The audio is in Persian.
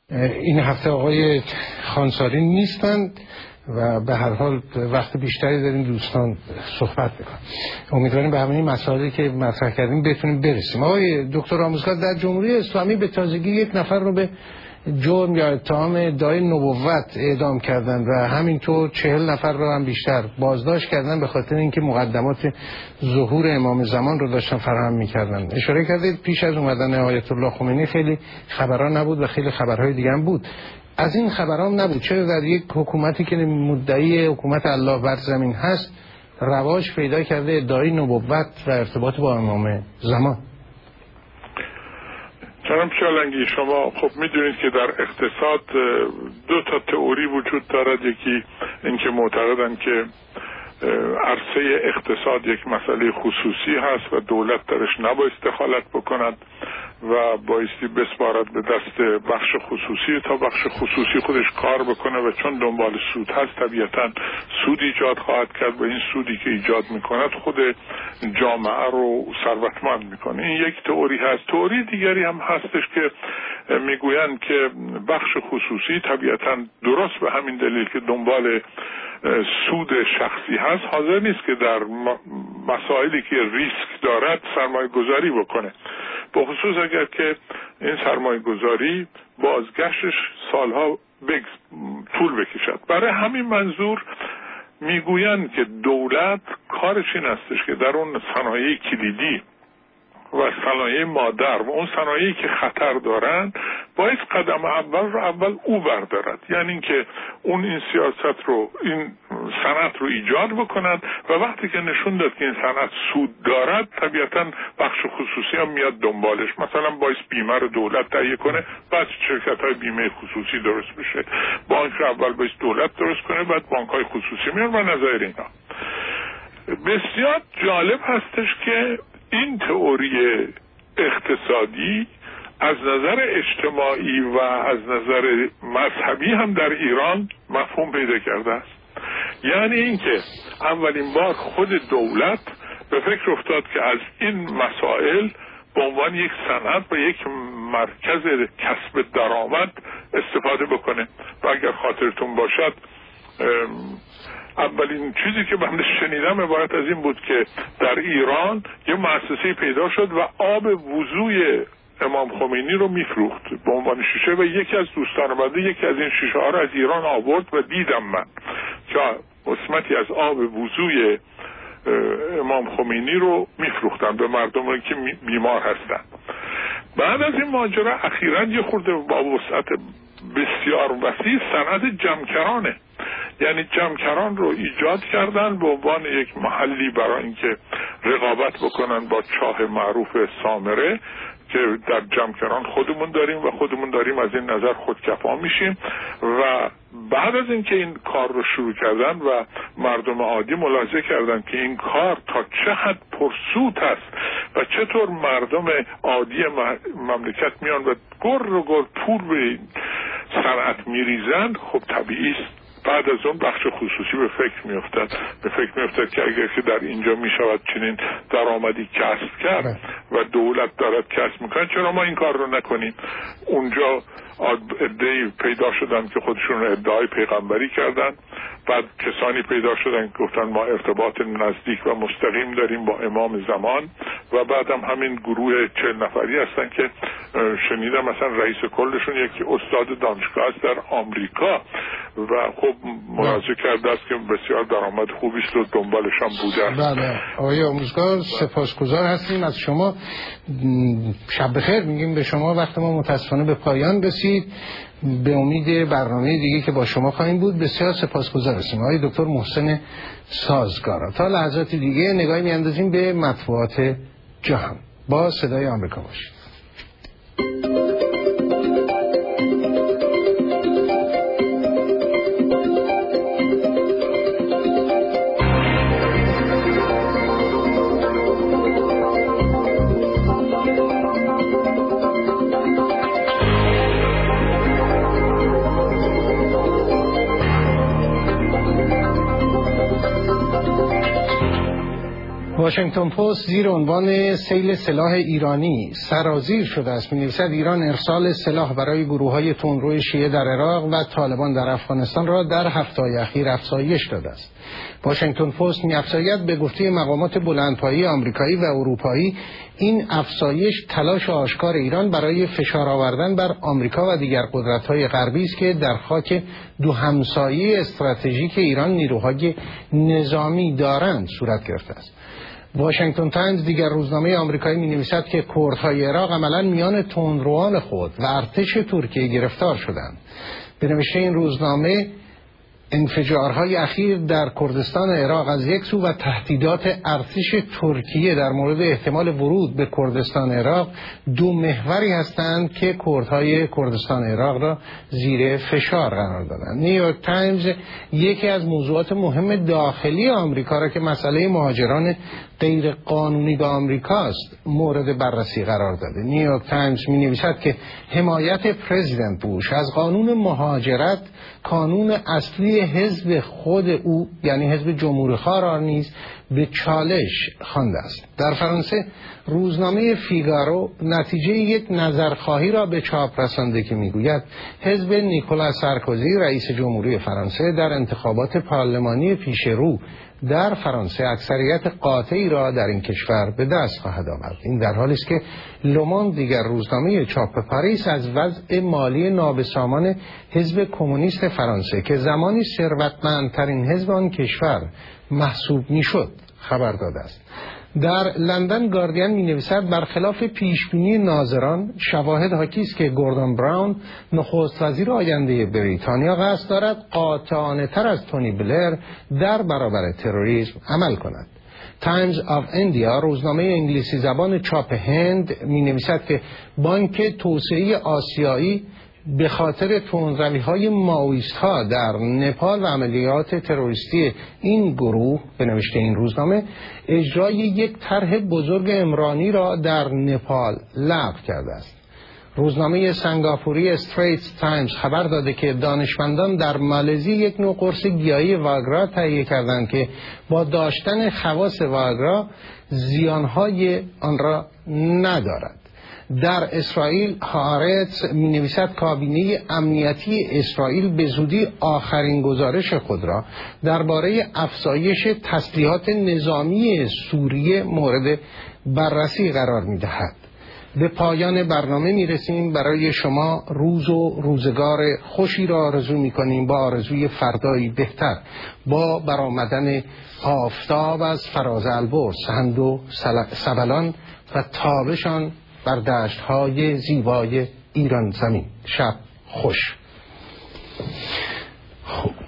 این هفته آقای خانساری نیستند و به هر حال وقت بیشتری داریم دوستان صحبت بکنیم. امیدواریم به همین مسائلی که مطرح کردیم بتونیم برسیم. آقای دکتر آموزگار، در جمهوری اسلامی به تازگی یک نفر رو به جرم یا اتهام ادعای نبوت اعدام کردن و همینطور 40 نفر رو هم بیشتر بازداشت کردن به خاطر اینکه مقدمات ظهور امام زمان رو داشتن فراهم می‌کردن. اشاره کردید پیش از اومدن آیت الله خمینی خیلی خبرها نبود و خیلی خبرهای دیگه هم بود. از این خبرام نبود. چرا در یک حکومتی که مدعی حکومت الله بر زمین هست رواج پیدا کرده ادعای نبوت و ارتباط با امام زمان؟ جناب چالنگی، شما خب میدونید که در اقتصاد دو تا تئوری وجود دارد. یکی اینکه معتقدن که عرصه اقتصاد یک مسئله خصوصی هست و دولت درش نباید دخالت بکند و بایستی بسپارد به دست بخش خصوصی تا بخش خصوصی خودش کار بکنه و چون دنبال سود هست طبیعتا سود ایجاد خواهد کرد و این سودی که ایجاد میکند خود جامعه رو ثروتمند میکنه. این یک تئوری هست. تئوری دیگری هم هستش که میگویند که بخش خصوصی طبیعتا درست به همین دلیل که دنبال سود شخصی هست حاضر نیست که در مسائلی که ریسک دارد سرمایه گذاری بکنه، به خصوص اگر که این سرمایه گذاری بازگشتش سالها طول بکشد. برای همین منظور میگویند که دولت کارش این هستش که در اون صنایع کلیدی و صنایع مادر و اون صنایعی که خطر دارن باید قدم اول او بردارد، یعنی اینکه اون این سیاست رو، این صنعت رو ایجاد بکند و وقتی که نشون داد که این صنعت سود دارد طبیعتا بخش خصوصی هم میاد دنبالش. مثلا باید بیمه رو دولت تهیه کنه، بعد شرکت‌های بیمه خصوصی درست بشه. بانک رو اول باید دولت درست کنه، بعد بانک‌های خصوصی میان و نظایر اینا. بسیار جالب هستش که این تئوری اقتصادی از نظر اجتماعی و از نظر مذهبی هم در ایران مفهوم پیدا کرده است. یعنی اینکه اولین بار خود دولت به فکر افتاد که از این مسائل به عنوان یک صنعت و یک مرکز کسب درآمد استفاده بکنه. و اگر خاطرتون باشد اولین چیزی که من شنیدم عبارت از این بود که در ایران یه مؤسسه پیدا شد و آب وضوی امام خمینی رو میفروخت به عنوان شیشه و یکی از دوستان من یکی از این شیشه ها رو از ایران آورد و دیدم من که قسمتی از آب وضوی امام خمینی رو میفروختن به مردمی که بیمار هستن. بعد از این ماجرا اخیراً یه خورده با وسعت بسیار وسیع صنعت جمکرانه، یعنی جمکران رو ایجاد کردن به عنوان یک محلی برای اینکه رقابت بکنن با چاه معروف سامره که در جمکران خودمون داریم و خودمون داریم از این نظر خودکفا میشیم. و بعد از اینکه این کار رو شروع کردن و مردم عادی ملاحظه کردن که این کار تا چه حد پرسود است و چطور مردم عادی مملکت میان و گر پول به صنعت میریزن، خب طبیعی است بعد از اون بخش خصوصی به فکر میافتد که اگر که در اینجا میشود چنین درآمدی کسب کرد و دولت دارد کسب میکنه چرا ما این کار رو نکنیم. اونجا عده‌ای پیدا شدن که خودشون رو ادعای پیغمبری کردن، بعد کسانی پیدا شدن که گفتن ما ارتباط نزدیک و مستقیم داریم با امام زمان و بعد هم همین گروه 40 نفری هستن که شنیدم مثلا رئیس کلشون یکی استاد دانشگاه است در آمریکا و خب ملاحظه کرده است که بسیار درآمد خوبی است و دنبالش هم بوده است. بله آقای آموزگار سپاسگزار هستیم از شما. شب بخیر میگیم به شما. وقت ما متاسفانه به پایان رسید. به امید برنامه دیگه که با شما خواهیم بود. بسیار سپاسگزار هستیم آقای دکتر محسن سازگارا. تا لحظات دیگه نگاهی میاندازیم به مطبوعات جهان. با صدای آمریکا باشید. واشنگتن پست زیر عنوان سیل سلاح ایرانی سرازیر شده است می‌نویسد ایران ارسال سلاح برای گروه‌های تندرو شیعه در عراق و طالبان در افغانستان را در هفته‌های اخیر افزایش داده است. واشنگتن پست می‌افزاید به گفته مقامات بلندپایه آمریکایی و اروپایی این افزایش تلاش آشکار ایران برای فشار آوردن بر آمریکا و دیگر قدرت‌های غربی است که در خاک دو همسایه استراتژیک ایران نیروهای نظامی دارند صورت گرفته است. واشنگتن تایمز دیگر روزنامه آمریکایی می‌نویسد که کردهای عراق عملاً میان تندروان خود و ارتش ترکیه گرفتار شدند. به نوشته این روزنامه انفجارهای اخیر در کردستان عراق از یک سو و تهدیدات ارتش ترکیه در مورد احتمال ورود به کردستان عراق دو محوری هستند که کردهای کردستان عراق را زیر فشار قرار دادند. نیویورک تایمز یکی از موضوعات مهم داخلی آمریکا را که مسئله مهاجران غیر قانونی به آمریکا است مورد بررسی قرار داده. نیویورک تایمز می‌نویسد که حمایت پرزیدنت بوش از قانون مهاجرت قانون اصلی حزب خود او یعنی حزب جمهوری‌خواه را نیز به چالش خوانده است. در فرانسه روزنامه فیگارو نتیجه یک نظرخواهی را به چاپ رسانده که میگوید حزب نیکولا سارکوزی رئیس جمهوری فرانسه در انتخابات پارلمانی پیش رو در فرانسه اکثریت قاطعی را در این کشور به دست خواهد آورد. این در حالی است که لوموند دیگر روزنامه چاپ پاریس از وضع مالی نابسامان حزب کمونیست فرانسه که زمانی ثروتمندترین حزب آن کشور محسوب میشد خبر داده است. در لندن گاردین می‌نویسد برخلاف پیشبینی ناظران شواهد حاکی است که گوردون براون نخست وزیر آینده بریتانیا قصد دارد قاطعانه تر از تونی بلر در برابر تروریسم عمل کند. تایمز آف اندیا روزنامه انگلیسی زبان چاپ هند می‌نویسد که بانک توسعه آسیایی به خاطر تندروی‌های مائویست‌ها در نپال و عملیات تروریستی این گروه به نوشته این روزنامه اجرای یک طرح بزرگ عمرانی را در نپال لغو کرده است. روزنامه سنگاپوری استریتس تایمز خبر داده که دانشمندان در مالزی یک نوع قرص گیاهی واگرا تهیه کردند که با داشتن خواص واگرا زیانهای آن را ندارد. در اسرائیل هارتز می‌نویسد کابینه امنیتی اسرائیل به زودی آخرین گزارش خود را درباره افزایش تسلیحات نظامی سوریه مورد بررسی قرار می‌دهد. به پایان برنامه می‌رسیم. برای شما روز و روزگار خوشی را آرزو می‌کنیم با آرزوی فردایی بهتر با برآمدن آفتاب از فراز البرز سهند و سبلان و تابشان بر دشت‌های زیبای ایران زمین. شب خوش.